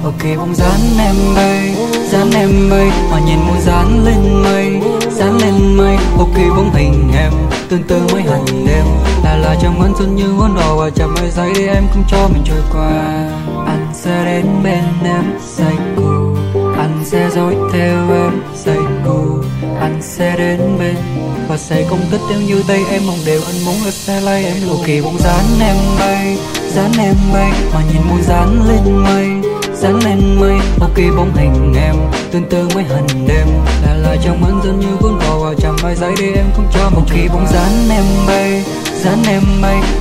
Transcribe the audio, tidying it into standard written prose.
Ok bóng dáng em bay mà nhìn muốn dán lên mây, dán lên mây. Ok bóng hình em tương tư mấy hành đêm, là trong ngân xuân như muốn đổ vào chạm mấy giây để em không cho mình trôi qua. Anh sẽ đến bên em say cù, anh sẽ dõi theo em say cù, anh sẽ đến bên và sẽ không thích em như tay em mong đều anh muốn là sẽ lấy em luôn. Ok bóng dáng em bay mà nhìn muốn dán lên mây, dán lên mây. Ok bóng hình em tương tư mấy hành đêm, là trong ngân xuân như cuốn vào chạm vài giây để em không cho mình. Ok bóng dáng em bay